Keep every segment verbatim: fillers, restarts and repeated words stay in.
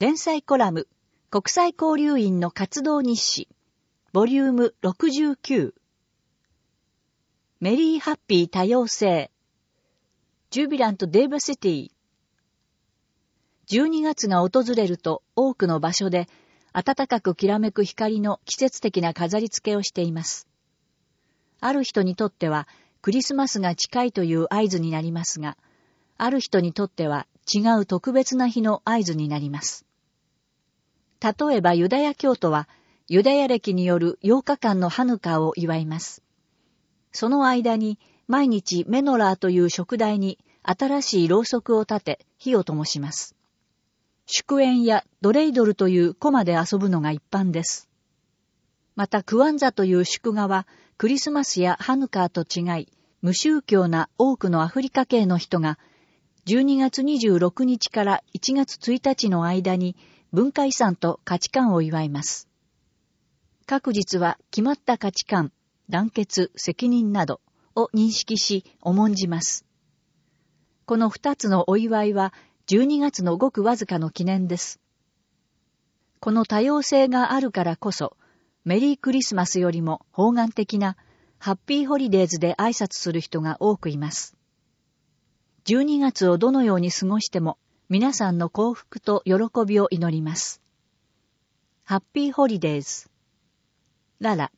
連載コラム、国際交流員の活動日誌、ボリュームろくじゅうきゅう。メリーハッピー多様性、ジュビラントデイバーシティ。じゅうにがつが訪れると多くの場所で暖かくきらめく光の季節的な飾り付けをしています。ある人にとってはクリスマスが近いという合図になりますが、ある人にとっては違う特別な日の合図になります。例えばユダヤ教徒はユダヤ暦によるようかかんのハヌカを祝います。その間に毎日メノラーという燭台に新しいろうそくを立て火を灯します。祝宴やドレイドルというコマで遊ぶのが一般です。またクワンザという祝賀はクリスマスやハヌカーと違い、無宗教な多くのアフリカ系の人がじゅうにがつにじゅうろくにちからいちがつついたちの間に文化遺産と価値観を祝います。各日は決まった価値観、団結、責任などを認識し重んじます。この二つのお祝いはじゅうにがつのごくわずかの記念です。この多様性があるからこそ、メリークリスマスよりも方眼的なハッピーホリデーズで挨拶する人が多くいます。じゅうにがつをどのように過ごしても皆さんの幸福と喜びを祈ります。ハッピーホリデーズ。ララ。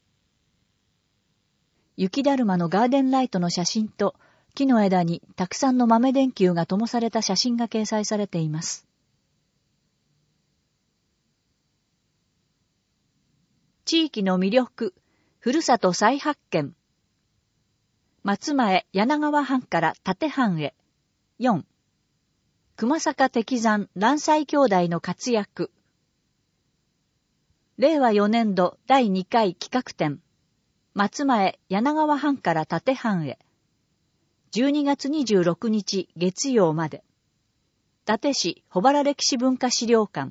雪だるまのガーデンライトの写真と木の枝にたくさんの豆電球が灯された写真が掲載されています。地域の魅力、ふるさと再発見。松前柳川藩から立藩へ。よん。熊坂適山蘭斎兄弟の活躍。れいわよねんどだいにかい企画展。松前柳川藩から立藩へ。じゅうにがつにじゅうろくにち月曜まで。伊達市保原歴史文化資料館。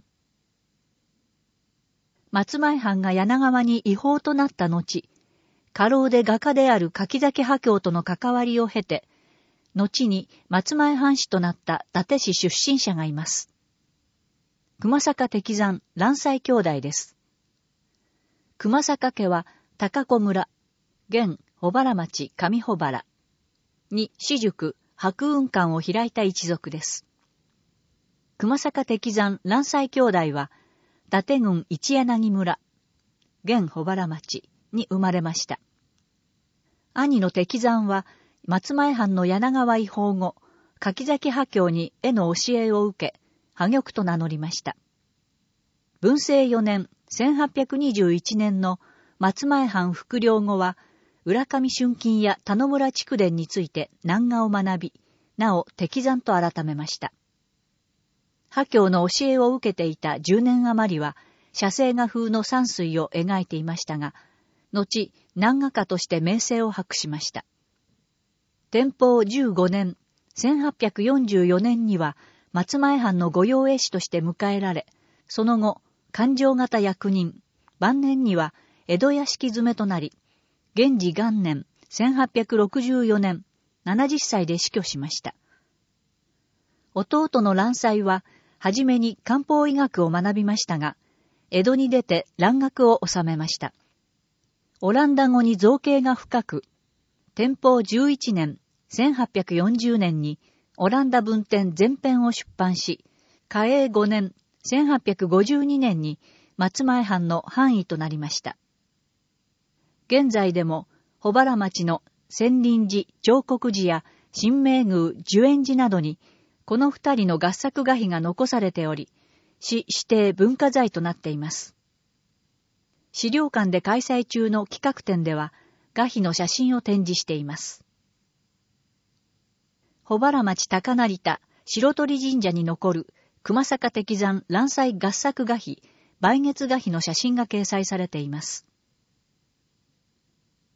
松前藩が柳川に違法となった後、家老で画家である柿崎波郷との関わりを経て、後に松前藩士となった伊達市出身者がいます。熊坂適山蘭斎兄弟です。熊坂家は高子村、現保原町上保原に私塾白雲館を開いた一族です。熊坂適山蘭斎兄弟は伊達郡一柳村、現保原町に生まれました。兄の適山は松前藩の柳川違法後、柿崎波郷に絵の教えを受け、波玉と名乗りました。文政よねん、せんはっぴゃくにじゅういちねんの松前藩復領後は、浦上春金や田野村筑伝について南画を学び、なお適山と改めました。波郷の教えを受けていたじゅうねん余りは、写生画風の山水を描いていましたが、後、南画家として名声を博しました。天保じゅうごねん、せんはっぴゃくよんじゅうよねんには松前藩の御用絵師として迎えられ、その後、勘定方役人、晩年には江戸屋敷詰めとなり、元治元年、せんはっぴゃくろくじゅうよねん、ななじゅっさいで死去しました。弟の蘭斎は、はじめに漢方医学を学びましたが、江戸に出て蘭学を収めました。オランダ語に造詣が深く、天保じゅういちねん、せんはっぴゃくよんじゅうねんにオランダ文典全編を出版し、嘉永ごねん、せんはっぴゃくごじゅうにねんに松前藩の藩医となりました。現在でも、保原町の仙林寺、彫刻寺や新明宮、寿延寺などに、この二人の合作画碑が残されており、市指定文化財となっています。資料館で開催中の企画展では、画碑の写真を展示しています。保原町高成田白鳥神社に残る熊坂適山蘭斎合作画碑、梅月画碑の写真が掲載されています。